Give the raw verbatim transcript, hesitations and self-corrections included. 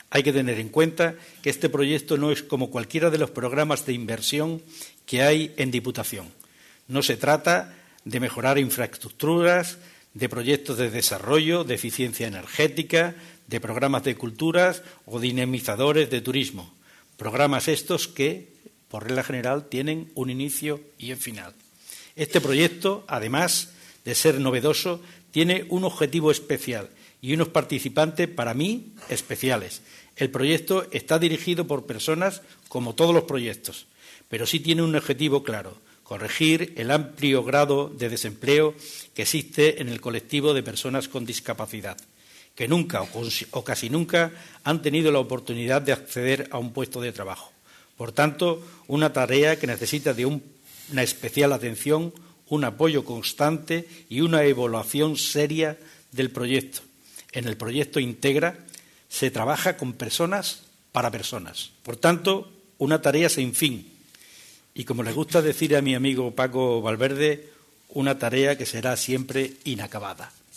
Hay que tener en cuenta que este proyecto no es como cualquiera de los programas de inversión que hay en Diputación. No se trata de mejorar infraestructuras, de proyectos de desarrollo, de eficiencia energética, de programas de culturas o dinamizadores de turismo. Programas estos que, por regla general, tienen un inicio y un final. Este proyecto, además de ser novedoso, tiene un objetivo especial y unos participantes, para mí, especiales. El proyecto está dirigido por personas como todos los proyectos, pero sí tiene un objetivo claro: corregir el amplio grado de desempleo que existe en el colectivo de personas con discapacidad, que nunca o casi nunca han tenido la oportunidad de acceder a un puesto de trabajo. Por tanto, una tarea que necesita de un, una especial atención, un apoyo constante y una evaluación seria del proyecto. En el proyecto Integra se trabaja con personas para personas. Por tanto, una tarea sin fin. Y como le gusta decir a mi amigo Paco Valverde, una tarea que será siempre inacabada.